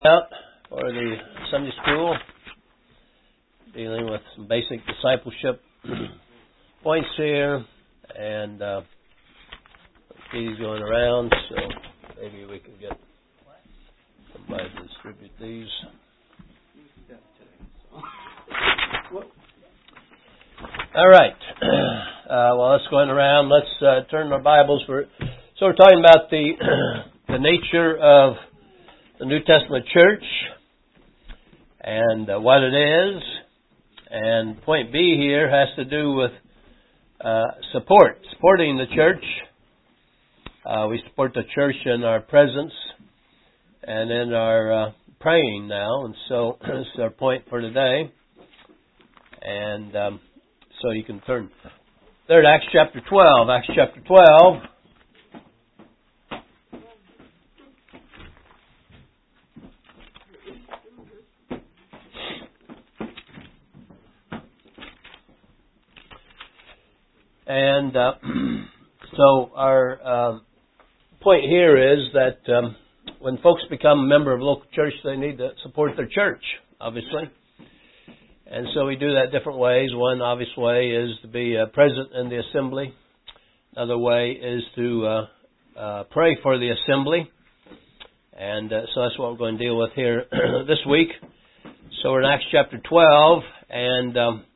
Out for the Sunday school, dealing with some basic discipleship points here, and these going around, so maybe we can get somebody to distribute these. All right. While that's going around, let's turn our Bibles. We're talking about the nature of the New Testament church and what it is. And point B here has to do with supporting the church. We support the church in our presence and in our praying now. And so this is our point for today. And so you can turn there to Acts chapter 12. Acts chapter 12. And so our point here is that when folks become a member of a local church, they need to support their church, obviously. And so we do that different ways. One obvious way is to be present in the assembly. Another way is to pray for the assembly. And so that's what we're going to deal with here this week. So we're in Acts chapter 12, and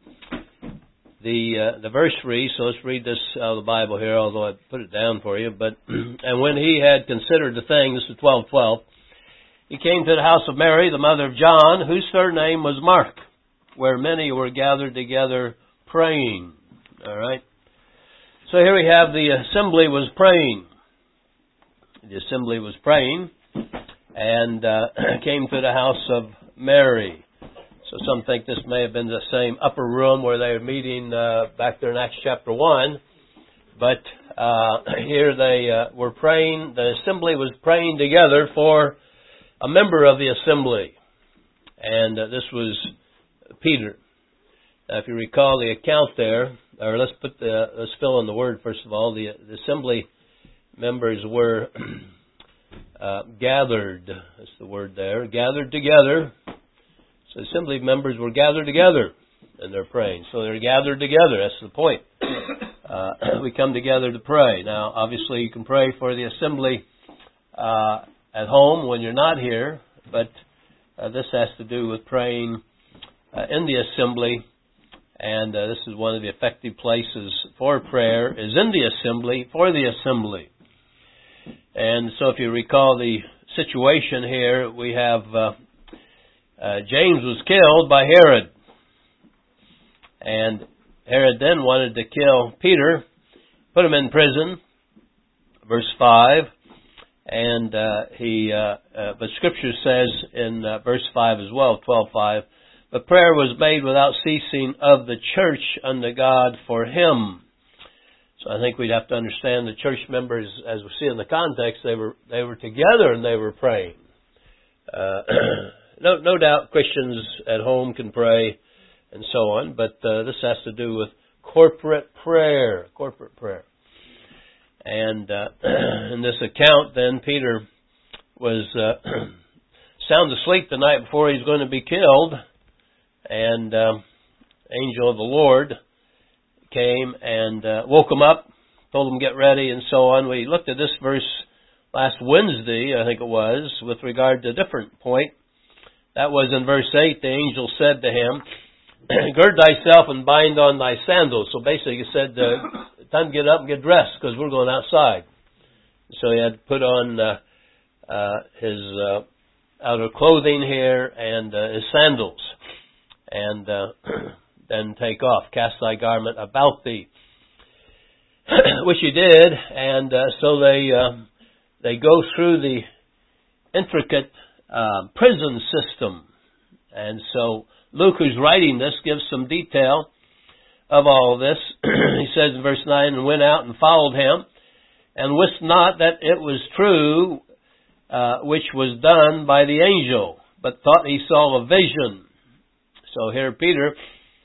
the verse reads, so let's read this out of the Bible here, although I put it down for you. But and when he had considered the thing, this is 12:12, he came to the house of Mary, the mother of John, whose surname was Mark, where many were gathered together praying. All right. So here we have the assembly was praying. The assembly was praying and came to the house of Mary. So some think this may have been the same upper room where they were meeting back there in Acts chapter 1. But here they were praying. The assembly was praying together for a member of the assembly. And this was Peter. Now, if you recall the account there, or let's fill in the word first of all. The assembly members were gathered. That's the word there. Gathered together. So assembly members were gathered together and they're praying. So they're gathered together. That's the point. We come together to pray. Now, obviously, you can pray for the assembly at home when you're not here, but this has to do with praying in the assembly. And this is one of the effective places for prayer is in the assembly, for the assembly. And so if you recall the situation here, we have James was killed by Herod. And Herod then wanted to kill Peter, put him in prison, verse 5. And but Scripture says in verse 5 as well, 12:5, but prayer was made without ceasing of the church unto God for him. So I think we'd have to understand the church members, as we see in the context, they were together and they were praying. No doubt Christians at home can pray and so on, but this has to do with corporate prayer. And in this account, then, Peter was sound asleep the night before he's going to be killed, and angel of the Lord came and woke him up, told him to get ready, and so on. We looked at this verse last Wednesday, I think it was, with regard to a different point. That was in verse 8, the angel said to him, gird thyself and bind on thy sandals. So basically he said, time to get up and get dressed because we're going outside. So he had to put on his outer clothing here and his sandals. And then take off, cast thy garment about thee. Which he did, and so they go through the intricate prison system. And so Luke, who's writing this, gives some detail of all of this. He says in verse 9, and went out and followed him, and wist not that it was true which was done by the angel, but thought he saw a vision. So here Peter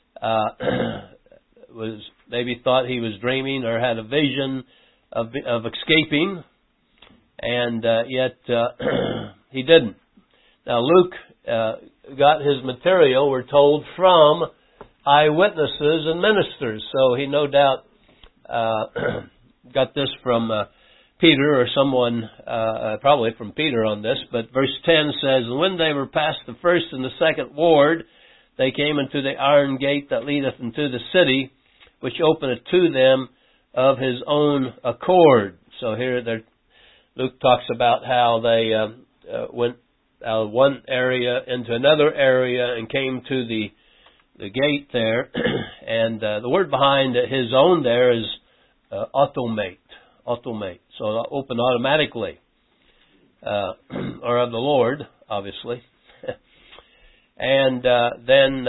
maybe thought he was dreaming or had a vision of escaping, and yet he didn't. Now Luke got his material, we're told, from eyewitnesses and ministers. So he no doubt got this from Peter or someone, probably from Peter on this. But verse 10 says, "And when they were past the first and the second ward, they came into the iron gate that leadeth into the city, which openeth to them of his own accord." So here Luke talks about how they went out of one area into another area and came to the gate there. And the word behind his own there is automate. So open automatically. Or of the Lord, obviously. And then,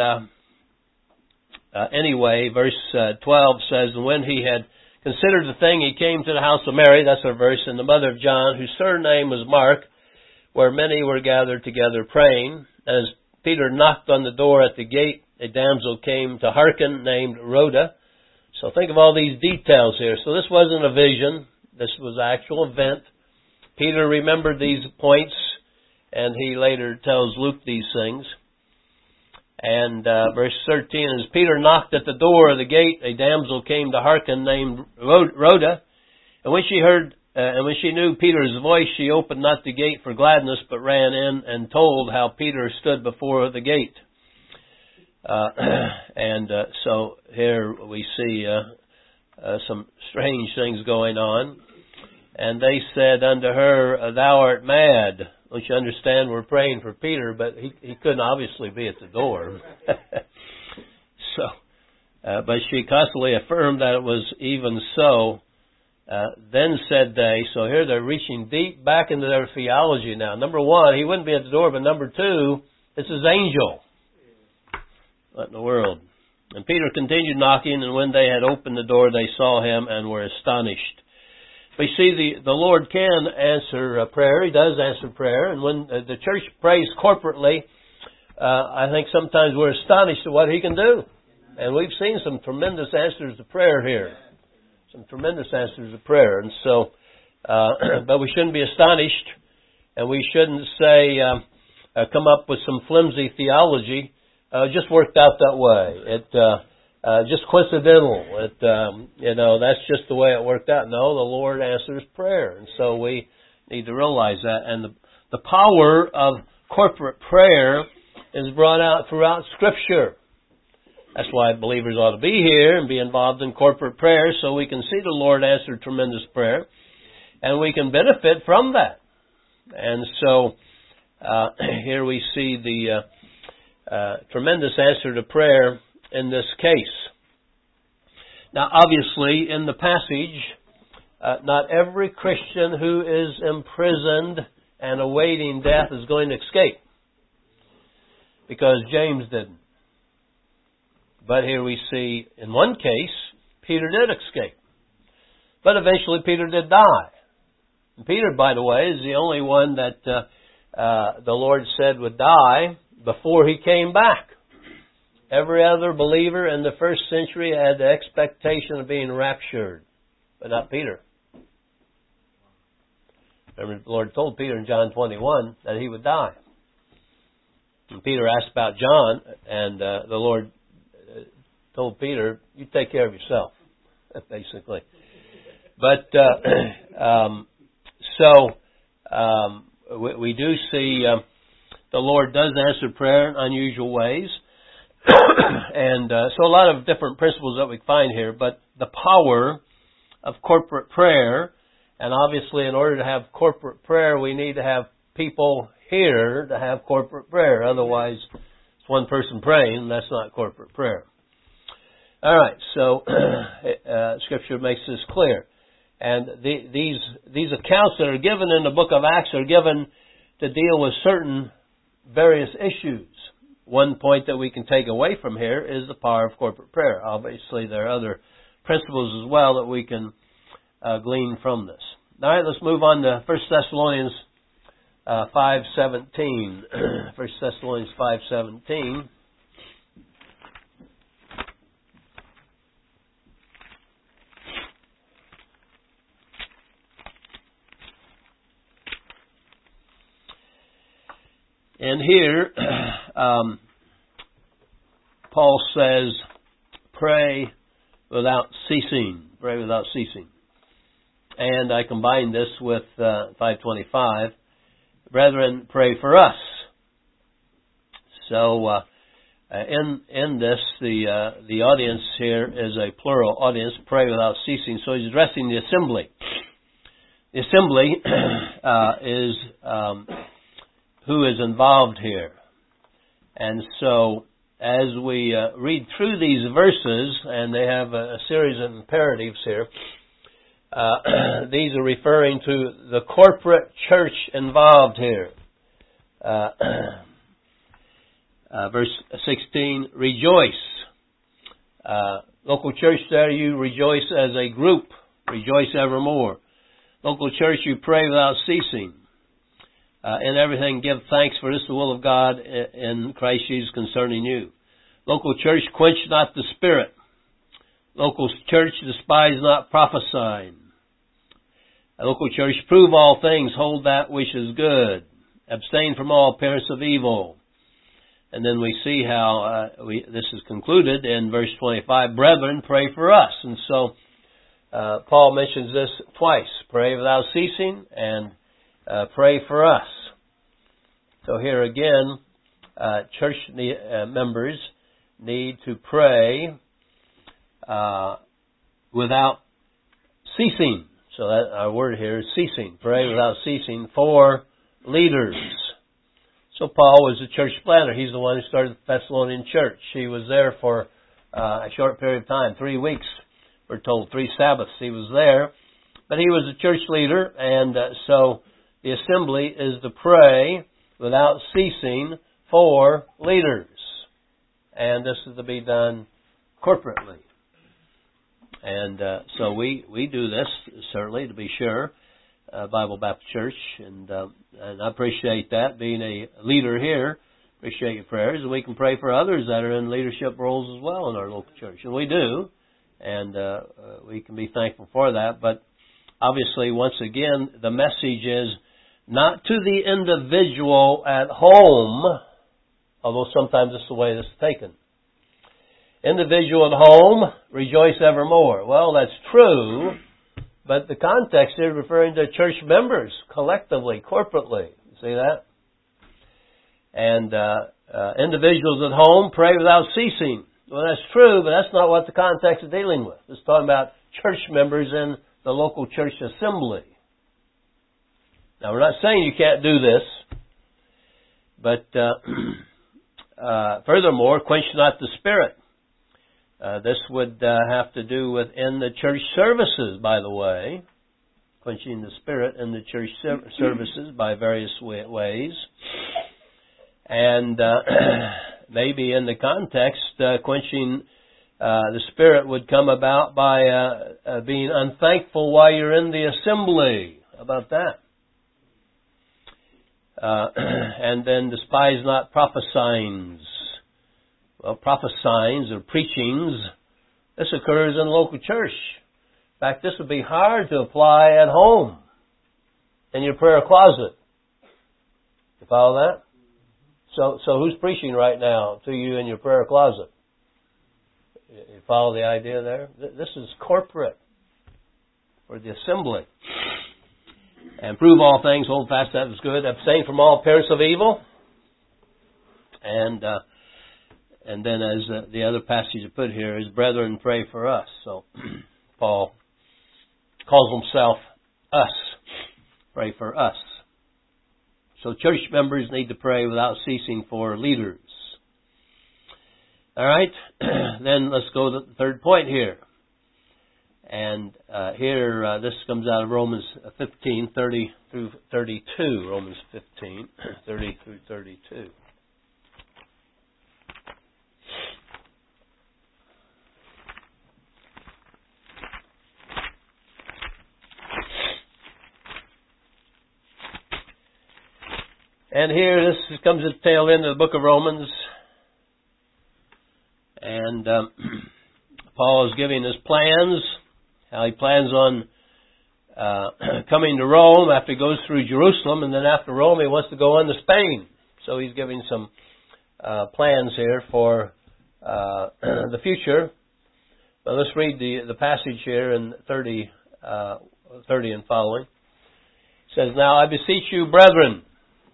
anyway, verse 12 says, "And when he had considered the thing, he came to the house of Mary," that's our verse, "and the mother of John, whose surname was Mark, where many were gathered together praying. As Peter knocked on the door at the gate, a damsel came to hearken, named Rhoda." So think of all these details here. So this wasn't a vision. This was an actual event. Peter remembered these points, and he later tells Luke these things. And verse 13, "As Peter knocked at the door of the gate, a damsel came to hearken, named Rhoda. And when she knew Peter's voice, she opened not the gate for gladness, but ran in and told how Peter stood before the gate." So here we see some strange things going on. "And they said unto her, Thou art mad." Don't you understand? We're praying for Peter, but he couldn't obviously be at the door. But she constantly affirmed that it was even so. "Then said they," so here they're reaching deep back into their theology now. Number one, he wouldn't be at the door, but number two, it's his angel. What in the world? "And Peter continued knocking, and when they had opened the door, they saw him and were astonished." We see the Lord can answer prayer. He does answer prayer. And when the church prays corporately, I think sometimes we're astonished at what He can do. And we've seen some tremendous answers to prayer here. Some tremendous answers to prayer. And so, but we shouldn't be astonished. And we shouldn't say, come up with some flimsy theology. Just worked out that way. Just coincidental. That's just the way it worked out. No, the Lord answers prayer. And so we need to realize that. And the power of corporate prayer is brought out throughout Scripture. That's why believers ought to be here and be involved in corporate prayer, so we can see the Lord answer tremendous prayer. And we can benefit from that. And so here we see the tremendous answer to prayer in this case. Now, obviously, in the passage, not every Christian who is imprisoned and awaiting death is going to escape, because James didn't. But here we see, in one case, Peter did escape. But eventually Peter did die. And Peter, by the way, is the only one that the Lord said would die before he came back. Every other believer in the first century had the expectation of being raptured, but not Peter. Remember, the Lord told Peter in John 21 that he would die. And Peter asked about John, and the Lord told Peter, "You take care of yourself," basically. But we do see the Lord does answer prayer in unusual ways. And so a lot of different principles that we find here, but the power of corporate prayer, and obviously in order to have corporate prayer, we need to have people here to have corporate prayer. Otherwise, it's one person praying, and that's not corporate prayer. All right, so Scripture makes this clear. And these accounts that are given in the book of Acts are given to deal with certain various issues. One point that we can take away from here is the power of corporate prayer. Obviously, there are other principles as well that we can glean from this. All right, let's move on to 1 Thessalonians 5:17. 1 Thessalonians 5:17. And here, Paul says, pray without ceasing. Pray without ceasing. And I combine this with 525. Brethren, pray for us. So, in this, the audience here is a plural audience. Pray without ceasing. So he's addressing the assembly. The assembly is who is involved here. And so, as we read through these verses, and they have a series of imperatives here, these are referring to the corporate church involved here. Verse 16, rejoice. Local church there, you rejoice as a group. Rejoice evermore. Local church, you pray without ceasing. In everything, give thanks, for this is the will of God in Christ Jesus concerning you. Local church, quench not the spirit. Local church, despise not prophesying. Local church, prove all things, hold that which is good. Abstain from all appearance of evil. And then we see how this is concluded in verse 25. Brethren, pray for us. And so Paul mentions this twice. Pray without ceasing and pray for us. So here again, church members need to pray without ceasing. So that our word here is ceasing. Pray without ceasing for leaders. So Paul was a church planter. He's the one who started the Thessalonian church. He was there for a short period of time, 3 weeks. We're told 3 Sabbaths he was there. But he was a church leader, and so the assembly is to pray without ceasing for leaders. And this is to be done corporately. And so we do this, certainly, to be sure, Bible Baptist Church, and I appreciate that, being a leader here. Appreciate your prayers, and we can pray for others that are in leadership roles as well in our local church. And we do, and we can be thankful for that. But obviously, once again, the message is not to the individual at home, although sometimes it's the way this is taken. Individual at home, rejoice evermore. Well, that's true, but the context is referring to church members, collectively, corporately. You see that? And individuals at home, pray without ceasing. Well, that's true, but that's not what the context is dealing with. It's talking about church members in the local church assembly. Now, we're not saying you can't do this, but furthermore, quench not the spirit. This would have to do with in the church services, by the way. Quenching the spirit in the church services by various ways. And maybe in the context, quenching the spirit would come about by being unthankful while you're in the assembly. How about that? And then despise not prophesyings. Well, prophesyings or preachings, this occurs in local church. In fact, this would be hard to apply at home, in your prayer closet. You follow that? So who's preaching right now to you in your prayer closet? You follow the idea there? This is corporate, for the assembly. And prove all things, hold fast that is good, abstain from all appearance of evil. And then as the other passage I put here is, brethren, pray for us. So Paul calls himself us. Pray for us. So church members need to pray without ceasing for leaders. All right? Then let's go to the third point here. And here, this comes out of Romans 15, 30 through 32. Romans 15, 30 through 32. And here, this comes at the tail end of the book of Romans. And Paul is giving his plans, how he plans on coming to Rome after he goes through Jerusalem. And then after Rome, he wants to go on to Spain. So he's giving some plans here for the future. But let's read the passage here in 30 and following. It says, "Now I beseech you, brethren."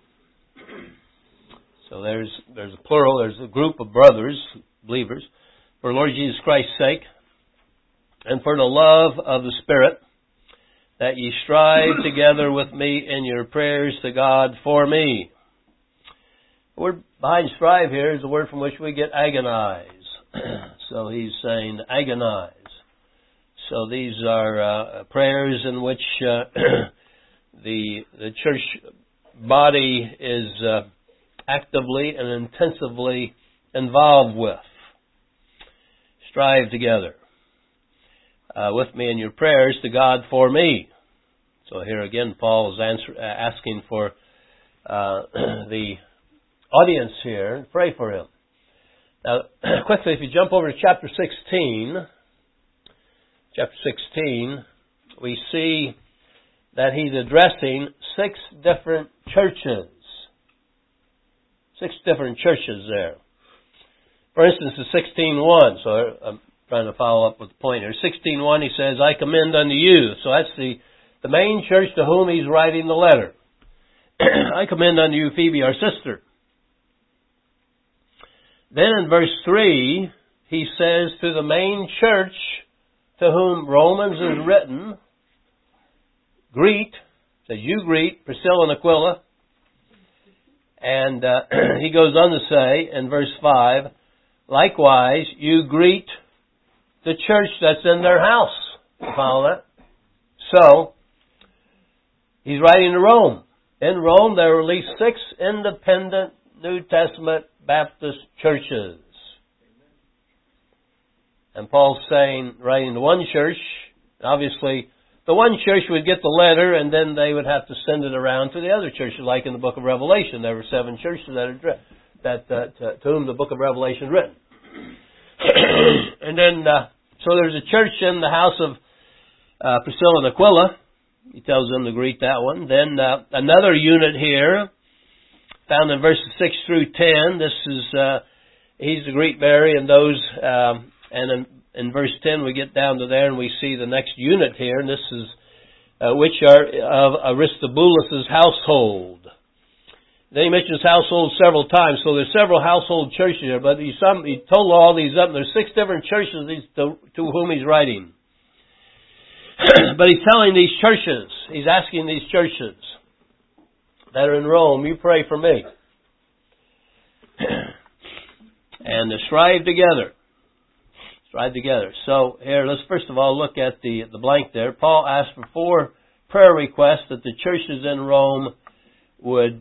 So there's a plural, there's a group of brothers, believers, "for Lord Jesus Christ's sake, and for the love of the Spirit, that ye strive together with me in your prayers to God for me." The word behind strive here is the word from which we get agonize. So he's saying agonize. So these are prayers in which the church body is actively and intensively involved with. Strive together with me in your prayers to God for me. So here again, Paul is asking for the audience here to pray for him. Now, quickly, if you jump over to chapter 16, we see that he's addressing 6 different churches. 6 different churches there. For instance, in 16:1, so I'm trying to follow up with the point here. 16:1, he says, "I commend unto you." So that's the main church to whom he's writing the letter. "I commend unto you Phoebe, our sister." Then in verse 3, he says to the main church to whom Romans is written, says you greet Priscilla and Aquila. And he goes on to say in verse 5, "Likewise you greet the church that's in their house." You follow that? So, he's writing to Rome. In Rome, there are at least 6 independent New Testament Baptist churches. And Paul's writing to one church. Obviously, the one church would get the letter, and then they would have to send it around to the other churches, like in the book of Revelation. There were 7 churches to whom the book of Revelation is written. And then, so there's a church in the house of Priscilla and Aquila. He tells them to greet that one. Then another unit here, found in verses 6 through 10. This is he's to greet Mary and those, and in verse 10 we get down to there and we see the next unit here, and this is which are of Aristobulus' household. Then he mentions household several times, so there's several household churches here, but he totaled all these up, and there's 6 different churches to whom he's writing. But he's telling these churches, he's asking these churches that are in Rome, you pray for me. And to strive together. Strive together. So here, let's first of all look at the blank there. Paul asked for 4 prayer requests that the churches in Rome would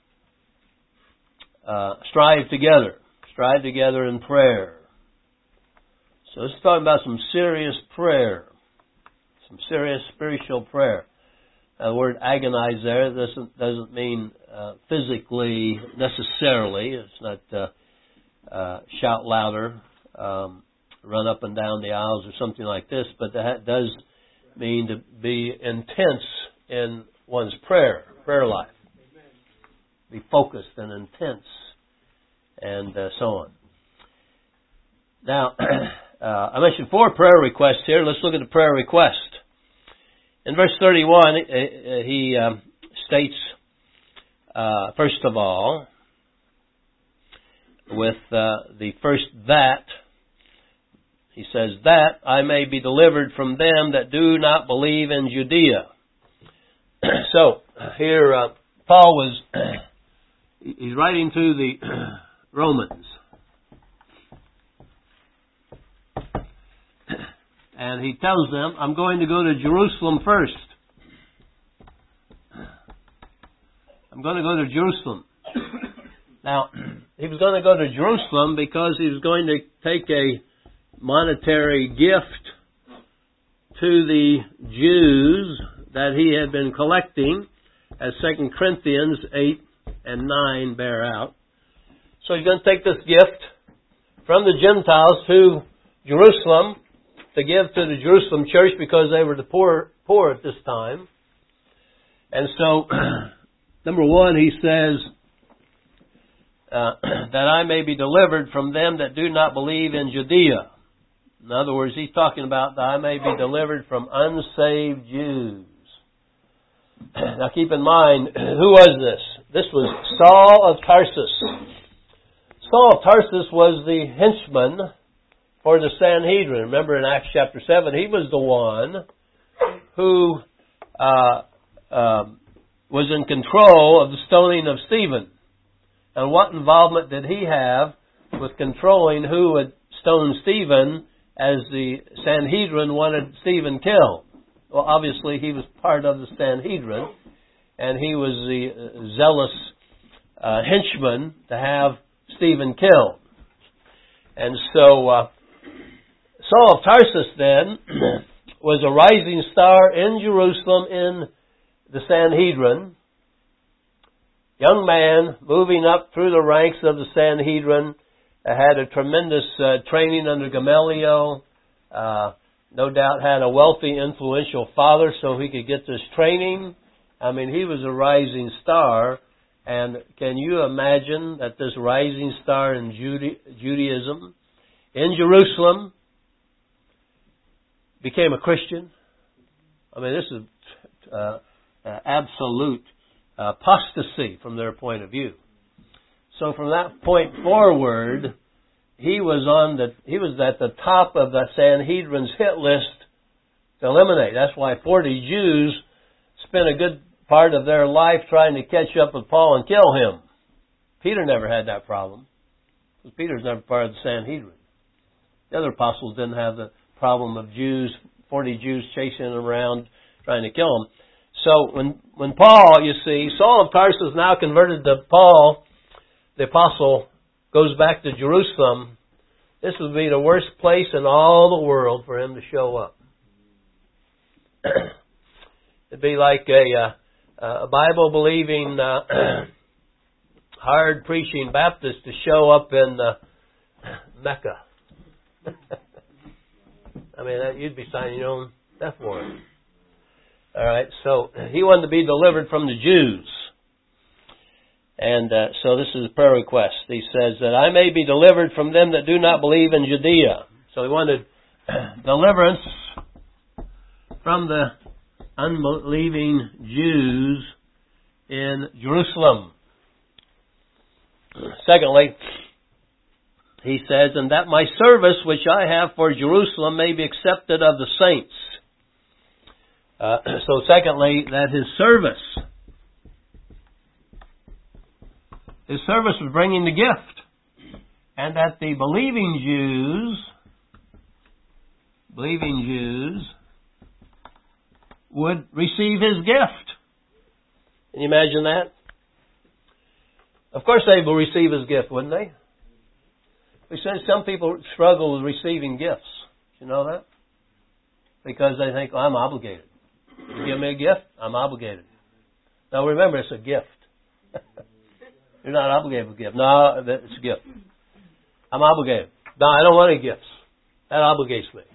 strive together. Strive together in prayer. So let's talk about some serious prayer. Some serious spiritual prayer. The word agonize there doesn't mean physically necessarily. It's not shout louder, run up and down the aisles or something like this, but that does mean to be intense in one's prayer life. Be focused and intense, and so on. Now, I mentioned 4 prayer requests here. Let's look at the prayer request. In verse 31, he states, first of all, with the first that, he says, "that I may be delivered from them that do not believe in Judea." So, here Paul was, he's writing to the Romans. And he tells them, I'm going to go to Jerusalem first. I'm going to go to Jerusalem. Now, he was going to go to Jerusalem because he was going to take a monetary gift to the Jews that he had been collecting, as 2 Corinthians 8 and 9 bear out. So he's going to take this gift from the Gentiles to Jerusalem to give to the Jerusalem church because they were the poor at this time. And so, number one, he says, that I may be delivered from them that do not believe in Judea. In other words, he's talking about that I may be delivered from unsaved Jews. Now keep in mind, who was this? This was Saul of Tarsus. Saul of Tarsus was the henchman for the Sanhedrin. Remember in Acts chapter 7, he was the one who was in control of the stoning of Stephen. And what involvement did he have with controlling who would stone Stephen as the Sanhedrin wanted Stephen killed? Well, obviously he was part of the Sanhedrin, and he was the zealous henchman to have Stephen killed. And so Saul of Tarsus then was a rising star in Jerusalem in the Sanhedrin. Young man moving up through the ranks of the Sanhedrin, had a tremendous training under Gamaliel, no doubt had a wealthy, influential father so he could get this training. I mean, he was a rising star. And can you imagine that this rising star in Judaism in Jerusalem became a Christian? I mean, this is absolute apostasy from their point of view. So from that point forward, he was at the top of the Sanhedrin's hit list to eliminate. That's why 40 Jews spent a good part of their life trying to catch up with Paul and kill him. Peter never had that problem, because Peter's never part of the Sanhedrin. The other apostles didn't have the problem of 40 Jews chasing him around trying to kill him. So when Paul, you see, Saul of Tarsus now converted to Paul, the apostle, goes back to Jerusalem, this would be the worst place in all the world for him to show up. It'd be like a Bible-believing, hard-preaching Baptist to show up in Mecca. I mean, you'd be signing your own death warrant. All right, so he wanted to be delivered from the Jews. And so this is a prayer request. He says that I may be delivered from them that do not believe in Judea. So he wanted deliverance from the unbelieving Jews in Jerusalem. Secondly, he says, and that my service which I have for Jerusalem may be accepted of the saints. So secondly, that his service was bringing the gift. And that the believing Jews would receive his gift. Can you imagine that? Of course they will receive his gift, wouldn't they? We said some people struggle with receiving gifts. You know that? Because they think, I'm obligated. You give me a gift, I'm obligated. Now remember, it's a gift. You're not obligated with a gift. No, it's a gift. I'm obligated. No, I don't want any gifts. That obligates me.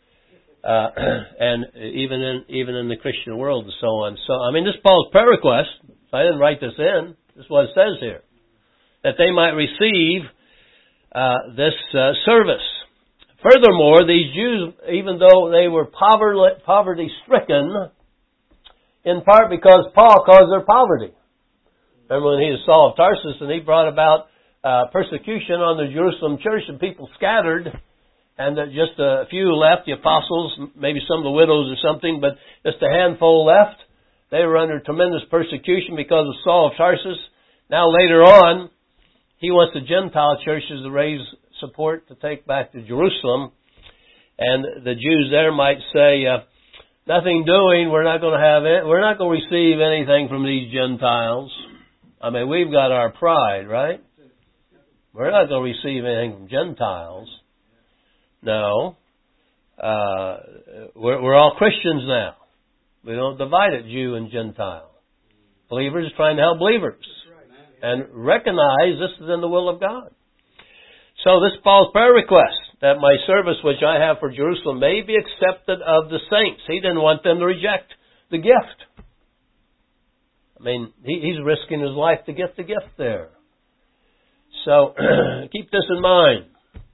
And even in the Christian world and so on. So, I mean, this is Paul's prayer request. So I didn't write this in. This is what it says here. That they might receive this service. Furthermore, these Jews, even though they were poverty-stricken, in part because Paul caused their poverty. Remember when he was Saul of Tarsus and he brought about persecution on the Jerusalem church and people scattered and just a few left, the apostles, maybe some of the widows or something, but just a handful left. They were under tremendous persecution because of Saul of Tarsus. Now later on, he wants the Gentile churches to raise support to take back to Jerusalem. And the Jews there might say, nothing doing, we're not going to have it. We're not going to receive anything from these Gentiles. I mean, we've got our pride, right? We're not going to receive anything from Gentiles. No. We're all Christians now. We don't divide it, Jew and Gentile. Believers trying to help believers. And recognize this is in the will of God. So this is Paul's prayer request, that my service which I have for Jerusalem may be accepted of the saints. He didn't want them to reject the gift. I mean, he's risking his life to get the gift there. So keep this in mind.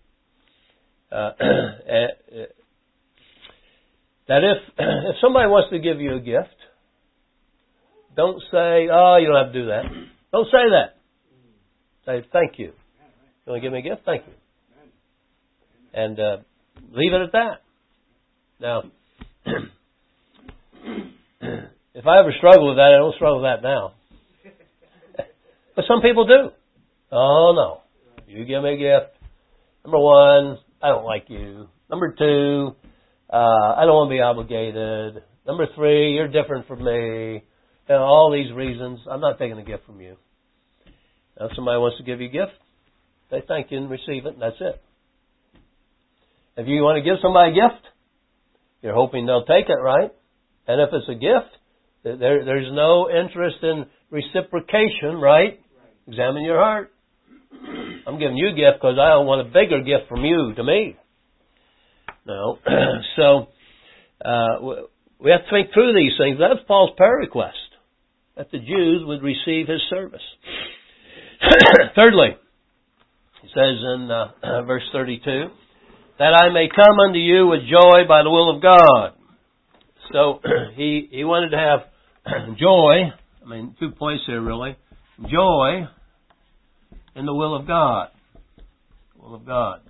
That if somebody wants to give you a gift, don't say, "Oh, you don't have to do that." Don't say that. Say, "Thank you. You want to give me a gift? Thank you." And leave it at that. Now, if I ever struggle with that, I don't struggle with that now. But some people do. Oh, no. You give me a gift. Number one, I don't like you. Number two, I don't want to be obligated. Number three, you're different from me. All these reasons. I'm not taking a gift from you. Now, if somebody wants to give you a gift, say thank you and receive it, and that's it. If you want to give somebody a gift, you're hoping they'll take it, right? And if it's a gift, there's no interest in reciprocation, right? Examine your heart. I'm giving you a gift because I don't want a bigger gift from you to me. No. So, we have to think through these things. That's Paul's prayer request, that the Jews would receive his service. Thirdly, he says in verse 32, that I may come unto you with joy by the will of God. So, he wanted to have joy. I mean, 2 points here really. Joy in the will of God. Will of God.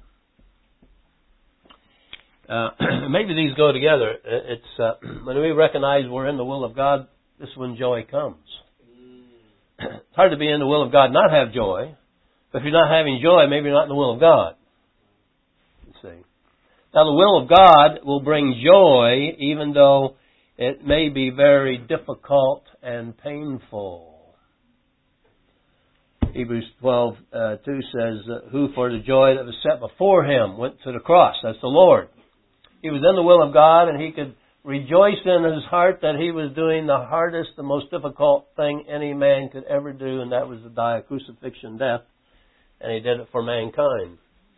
Maybe these go together. It's when we recognize we're in the will of God, this is when joy comes. It's hard to be in the will of God and not have joy. But if you're not having joy, maybe you're not in the will of God. You see. Now the will of God will bring joy even though it may be very difficult and painful. Hebrews 12:2 says, who for the joy that was set before him went to the cross. That's the Lord. He was in the will of God and he could rejoice in his heart that he was doing the hardest, the most difficult thing any man could ever do, and that was to die a crucifixion death. And he did it for mankind.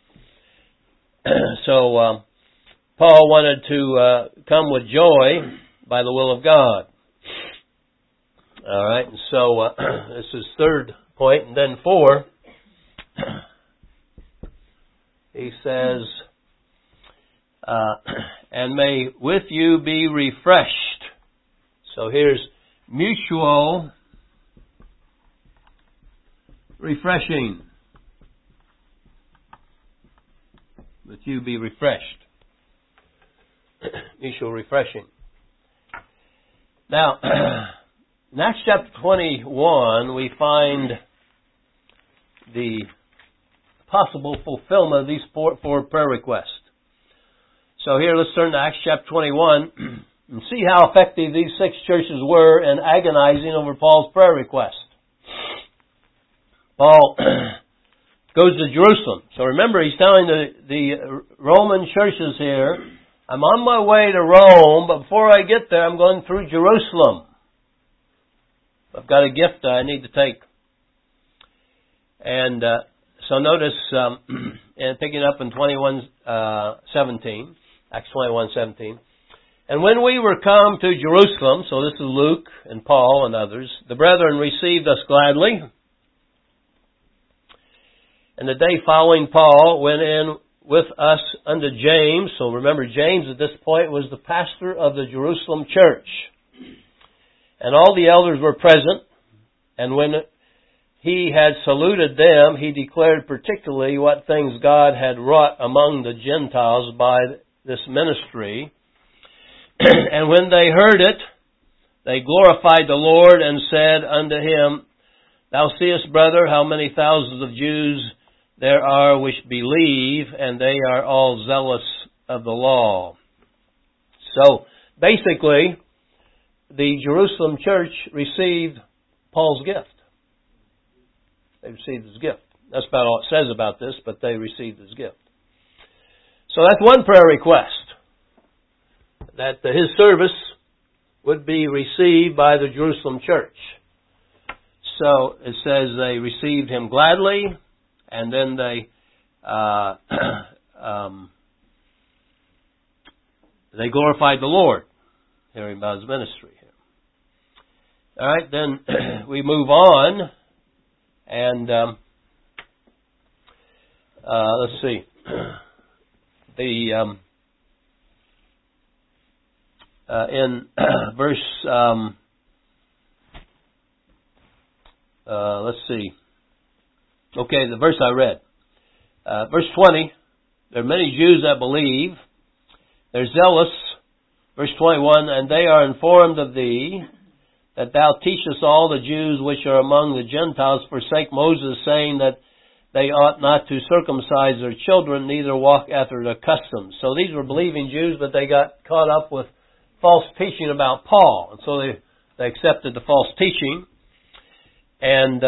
So, Paul wanted to come with joy by the will of God. All right, and so this is third point, and then 4. He says, and may with you be refreshed. So here's mutual refreshing. With you be refreshed. Mutual refreshing. Now, in Acts chapter 21, we find the possible fulfillment of these four prayer requests. So here, let's turn to Acts chapter 21 and see how effective these 6 churches were in agonizing over Paul's prayer request. Paul goes to Jerusalem. So remember, he's telling the Roman churches here, I'm on my way to Rome, but before I get there, I'm going through Jerusalem. I've got a gift I need to take. And so notice, and picking up in 21:17, Acts 21:17. And when we were come to Jerusalem, so this is Luke and Paul and others, the brethren received us gladly. And the day following, Paul went in with us unto James. So remember, James at this point was the pastor of the Jerusalem church. And all the elders were present. And when he had saluted them, he declared particularly what things God had wrought among the Gentiles by this ministry. And when they heard it, they glorified the Lord and said unto him, Thou seest, brother, how many thousands of Jews there are which believe, and they are all zealous of the law. So, basically, the Jerusalem church received Paul's gift. They received his gift. That's about all it says about this, but they received his gift. So that's one prayer request, that his service would be received by the Jerusalem church. So it says they received him gladly, and then they glorified the Lord, hearing about his ministry here. All right, then we move on, and let's see. In verse, let's see. Okay, the verse I read. Verse 20, there are many Jews that believe. They're zealous. Verse 21, and they are informed of thee, that thou teachest all the Jews which are among the Gentiles forsake Moses, saying that they ought not to circumcise their children, neither walk after their customs. So these were believing Jews, but they got caught up with false teaching about Paul. And so they accepted the false teaching. And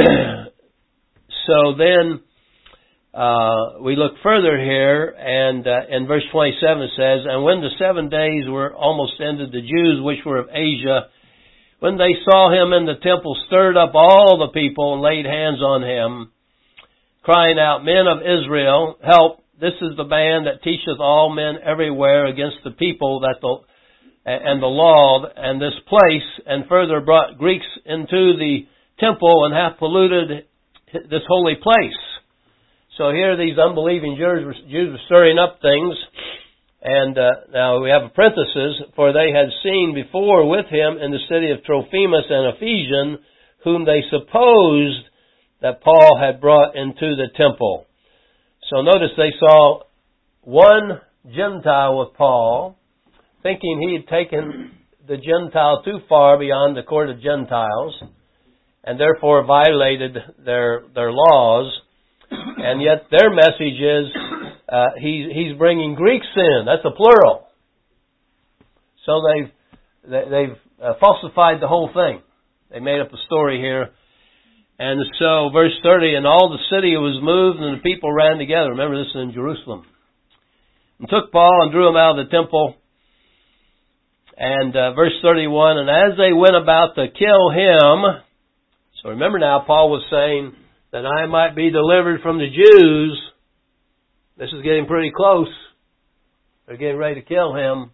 so then we look further here, and in verse 27 it says, and when the 7 days were almost ended, the Jews which were of Asia, when they saw him in the temple, stirred up all the people and laid hands on him, crying out, men of Israel, help, this is the band that teacheth all men everywhere against the people and the law and this place, and further brought Greeks into the temple and hath polluted this holy place. So here these unbelieving Jews were stirring up things. And now we have parentheses, for they had seen before with him in the city of Trophimus an Ephesian, whom they supposed that Paul had brought into the temple. So notice they saw one Gentile with Paul, thinking he had taken the Gentile too far beyond the court of Gentiles, and therefore violated their laws. And yet their message is, he's bringing Greeks in. That's a plural. So they've falsified the whole thing. They made up a story here. And so, verse 30, and all the city was moved, and the people ran together. Remember, this is in Jerusalem. And took Paul and drew him out of the temple. And verse 31, and as they went about to kill him, so remember now, Paul was saying that I might be delivered from the Jews. This is getting pretty close. They're getting ready to kill him.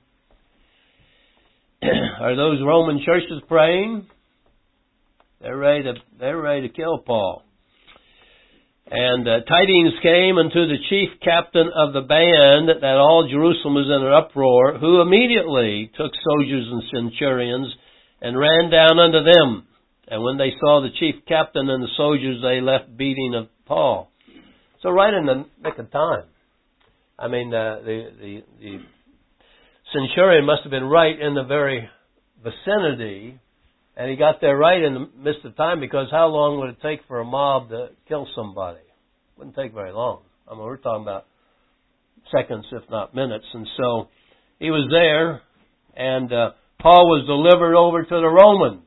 Are those Roman churches praying? They're ready to kill Paul. And tidings came unto the chief captain of the band that all Jerusalem was in an uproar, who immediately took soldiers and centurions and ran down unto them. And when they saw the chief captain and the soldiers, they left beating of Paul. So right in the nick of time. I mean, the centurion must have been right in the very vicinity, and he got there right in the midst of time, because how long would it take for a mob to kill somebody? It wouldn't take very long. I mean, we're talking about seconds, if not minutes. And so he was there, and Paul was delivered over to the Romans.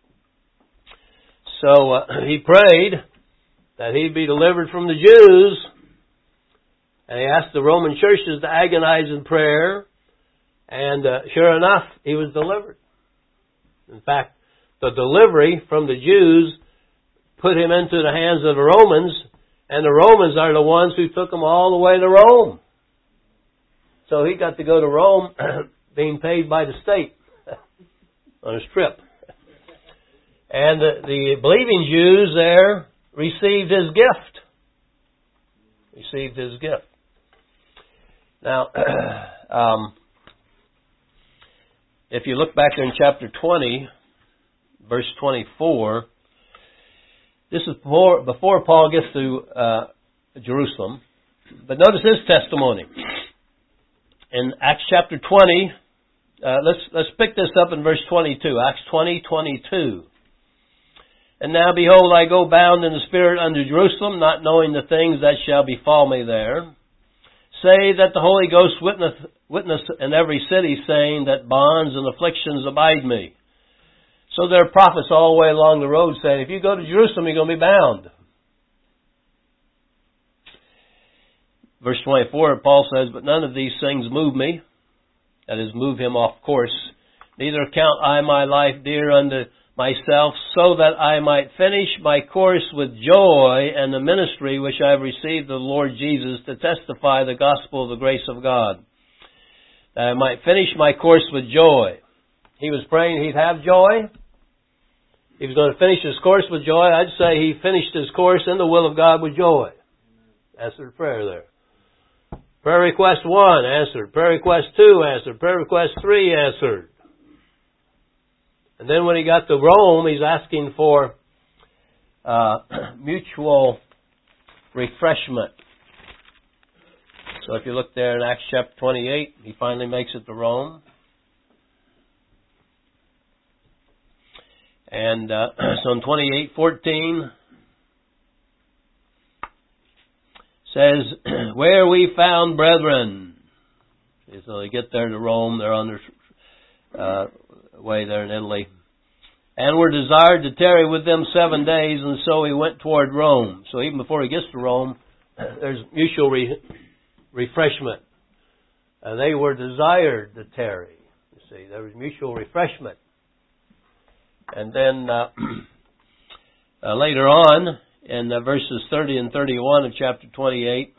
So he prayed that he'd be delivered from the Jews, and he asked the Roman churches to agonize in prayer, and sure enough, he was delivered. In fact, the delivery from the Jews put him into the hands of the Romans, and the Romans are the ones who took him all the way to Rome. So he got to go to Rome being paid by the state on his trip. And the believing Jews there received his gift. Received his gift. Now, if you look back in chapter 20, verse 24, this is before Paul gets to Jerusalem. But notice his testimony. In Acts chapter 20, let's pick this up in verse 22. Acts 20:22. And now, behold, I go bound in the Spirit unto Jerusalem, not knowing the things that shall befall me there. Say that the Holy Ghost witness in every city, saying that bonds and afflictions abide me. So there are prophets all the way along the road saying, if you go to Jerusalem, you're going to be bound. Verse 24, Paul says, but none of these things move me. That is, move him off course. Neither count I my life dear unto myself, so that I might finish my course with joy and the ministry which I have received of the Lord Jesus to testify the gospel of the grace of God. That I might finish my course with joy. He was praying he'd have joy. He was going to finish his course with joy. I'd say he finished his course in the will of God with joy. Answered prayer there. Prayer request 1, answered. Prayer request 2, answered. Prayer request 3, answered. And then when he got to Rome, he's asking for mutual refreshment. So if you look there in Acts chapter 28, he finally makes it to Rome. And so in 28:14 says, where we found brethren. So they get there to Rome, they're on their way there in Italy. And were desired to tarry with them 7 days, and so he went toward Rome. So even before he gets to Rome, there's mutual refreshment. They were desired to tarry. You see, there was mutual refreshment. And then later on, in verses 30 and 31 of chapter 28,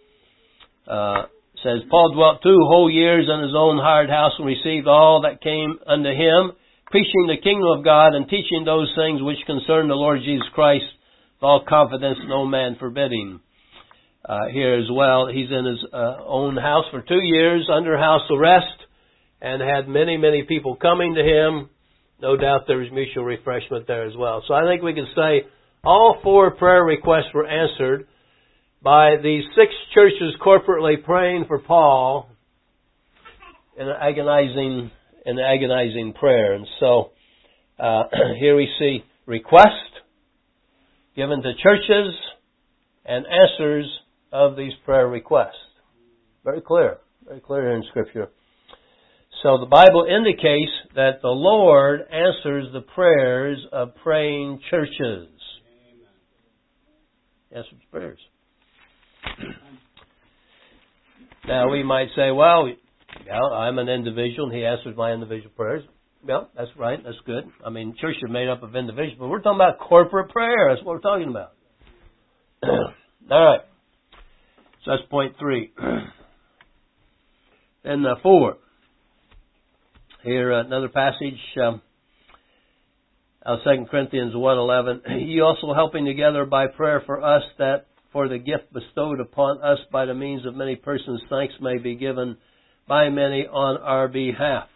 says, Paul dwelt 2 whole years in his own hired house and received all that came unto him, preaching the kingdom of God and teaching those things which concern the Lord Jesus Christ, with all confidence, no man forbidding. Here as well, he's in his own house for 2 years under house arrest and had many, many people coming to him. No doubt there was mutual refreshment there as well. So I think we can say all 4 prayer requests were answered by these 6 churches corporately praying for Paul in an agonizing prayer. And so here we see request given to churches and answers of these prayer requests. Very clear here in Scripture. So the Bible indicates that the Lord answers the prayers of praying churches. Answers prayers. Now we might say, well, yeah, I'm an individual and he answers my individual prayers. Yeah, that's right, that's good. I mean, church is made up of individuals, but we're talking about corporate prayer. That's what we're talking about. All right. So that's point 3. Then 4. Here, another passage, 2 Corinthians 1:11. Ye also helping together by prayer for us, that for the gift bestowed upon us by the means of many persons, thanks may be given by many on our behalf.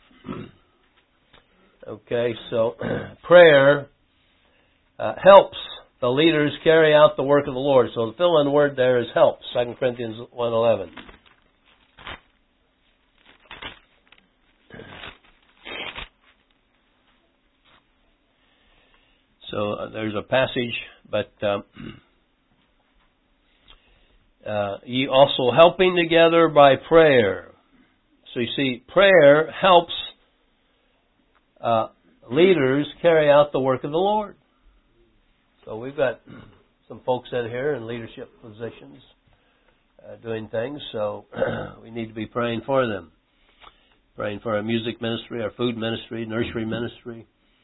Okay, so prayer helps the leaders carry out the work of the Lord. So the fill-in word there is helps, 2 Corinthians 1:11. So there's a passage, but ye also helping together by prayer. So you see, prayer helps leaders carry out the work of the Lord. So we've got some folks in here in leadership positions doing things, so we need to be praying for them. Praying for our music ministry, our food ministry, nursery ministry,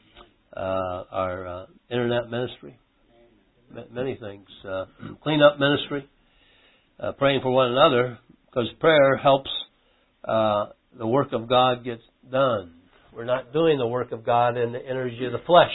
our internet ministry, many things, cleanup ministry, praying for one another, because prayer helps the work of God get done. We're not doing the work of God in the energy of the flesh.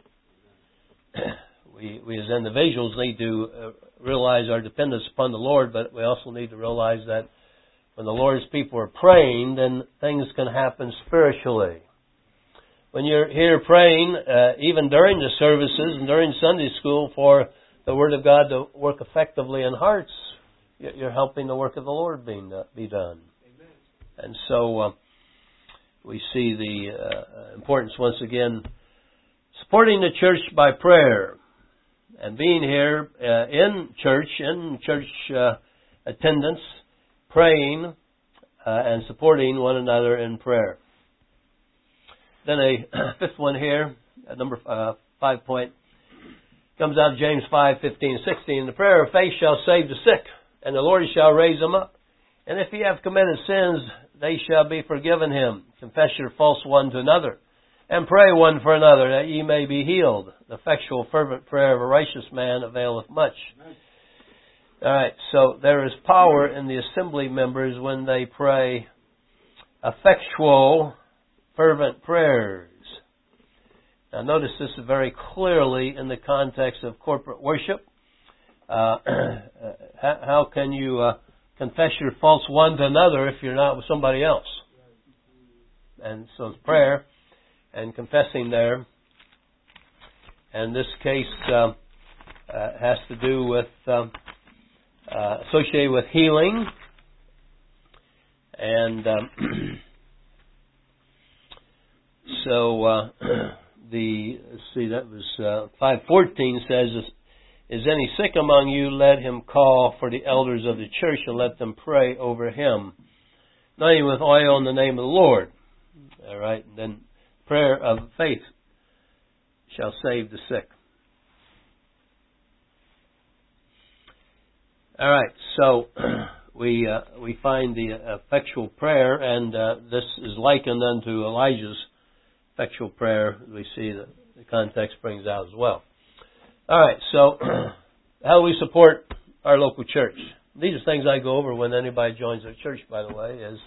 We as individuals need to realize our dependence upon the Lord, but we also need to realize that when the Lord's people are praying, then things can happen spiritually. When you're here praying, even during the services and during Sunday school, for the Word of God to work effectively in hearts, you're helping the work of the Lord be done. Amen. And so we see the importance, once again, supporting the church by prayer and being here in church attendance, praying and supporting one another in prayer. Then a fifth one here, number 5 point, comes out of James 5:15-16. The prayer of faith shall save the sick, and the Lord shall raise them up. And if ye have committed sins, they shall be forgiven him. Confess your faults one to another, and pray one for another, that ye may be healed. The effectual fervent prayer of a righteous man availeth much. Amen. All right, so there is power in the assembly members when they pray effectual fervent prayers. Now notice this is very clearly in the context of corporate worship. how can you confess your faults one to another if you're not with somebody else? And so it's prayer and confessing there. And this case has to do with associated with healing. And so that was 5:14 says, "Is any sick among you? Let him call for the elders of the church and let them pray over him, anointing with oil in the name of the Lord." All right, and then prayer of faith shall save the sick. All right, so we find the effectual prayer, and this is likened unto Elijah's effectual prayer. We see that the context brings out as well. All right, so how do we support our local church? These are things I go over when anybody joins our church, by the way, is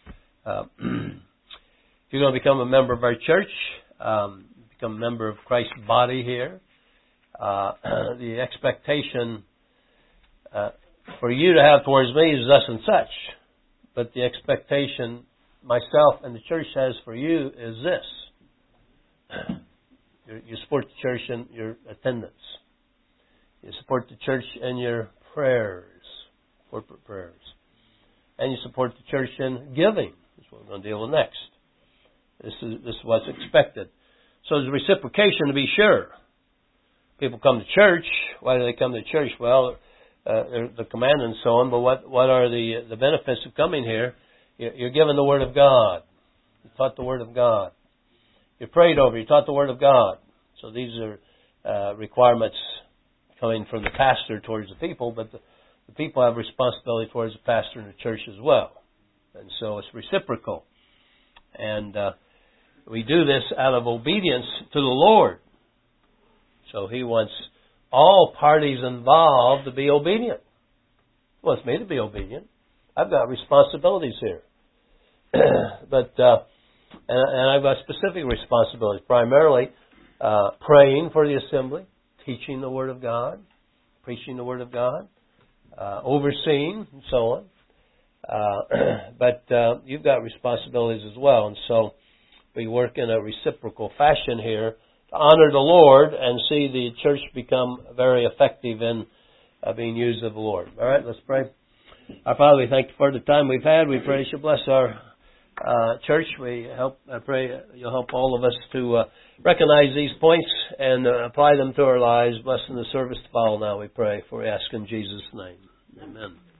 if you're going to become a member of our church, become a member of Christ's body here, the expectation for you to have towards me is thus and such. But the expectation myself and the church has for you is this. You support the church in your attendance. You support the church in your prayers, corporate prayers. And you support the church in giving. That's what we're going to deal with next. This is what's expected. So there's reciprocation, to be sure. People come to church. Why do they come to church? Well, the command and so on, but what are the benefits of coming here? You're given the Word of God. You're taught the Word of God. You're prayed over. You're taught the Word of God. So these are requirements coming from the pastor towards the people, but the people have responsibility towards the pastor and the church as well. And so it's reciprocal. And we do this out of obedience to the Lord. So He wants all parties involved to be obedient. He wants me to be obedient. I've got responsibilities here. But and I've got specific responsibilities. Primarily praying for the assembly, teaching the Word of God, preaching the Word of God, overseeing, and so on. But you've got responsibilities as well. And so we work in a reciprocal fashion here to honor the Lord and see the church become very effective in being used of the Lord. All right, let's pray. Our Father, we thank you for the time we've had. We pray you bless our church. I pray you'll help all of us to recognize these points and apply them to our lives. Bless in the service to follow now, we pray, for we ask in Jesus' name. Amen.